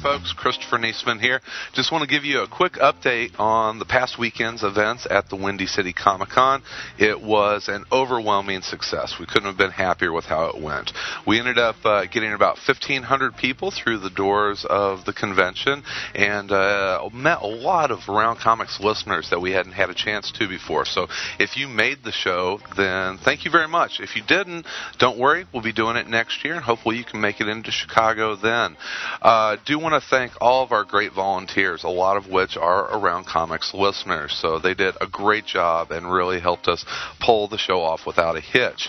folks. Christopher Niesman here. Just want to give you a quick update on the past weekend's events at the Windy City Comic Con. It was an overwhelming success. We couldn't have been happier with how it went. We ended up getting about 1,500 people through the doors of the convention and met a lot of Around Comics listeners that we hadn't had a chance to before. So if you made the show, then thank you very much. If you didn't, don't worry. We'll be doing it next year, and hopefully you can make it into Chicago then. Do want to thank all of our great volunteers, a lot of which are Around Comics listeners. So they did a great job and really helped us pull the show off without a hitch.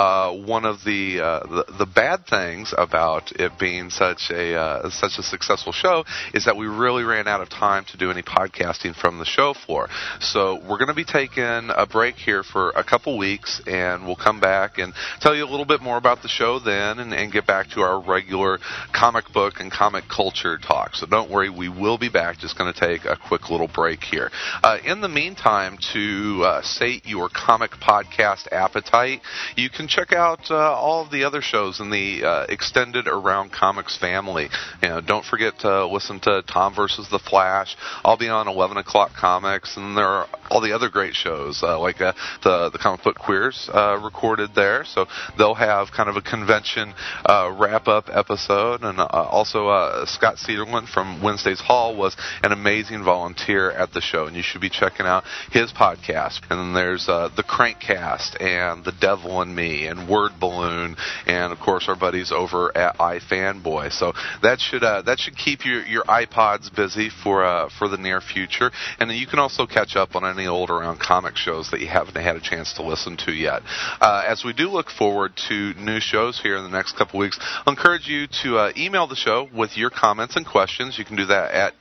One of the bad things about it being such a successful show is that we really ran out of time to do any podcasting from the show floor. So we're going to be taking a break here for a couple weeks, and we'll come back and tell you a little bit more about the show then and get back to our regular comic book and comic culture talk. So don't worry, we will be back. Just going to take a quick little break here. In the meantime, to sate your comic podcast appetite, you can check out all of the other shows in the extended Around Comics family. Don't forget to listen to Tom versus the Flash. I'll be on 11 o'clock comics, and there are all the other great shows like the Comic Book Queers recorded there. So they'll have kind of a convention wrap-up episode, and also Scott Cederlund from Wednesday's Hall was an amazing volunteer at the show, and you should be checking out his podcast. And then there's the Crankcast and The Devil and Me and Word Balloon, and of course our buddies over at iFanboy. So that should keep your iPods busy for the near future. And then you can also catch up on any old Around Comic shows that you haven't had a chance to listen to yet. As we do look forward to new shows here in the next couple weeks, I'll encourage you to email the show with your comments and questions. You can do that at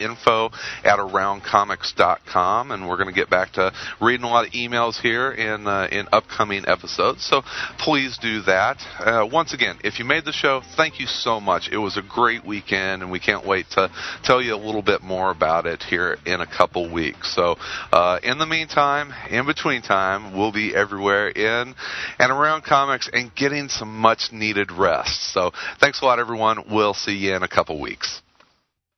info@aroundcomics.com, and we're going to get back to reading a lot of emails here in upcoming episodes. So please do that. Once again, if you made the show, thank you so much. It was a great weekend, and we can't wait to tell you a little bit more about it here in a couple weeks. So in the meantime, in between time, we'll be everywhere in and around comics and getting some much needed rest. So thanks a lot, everyone. We'll see you in a couple weeks.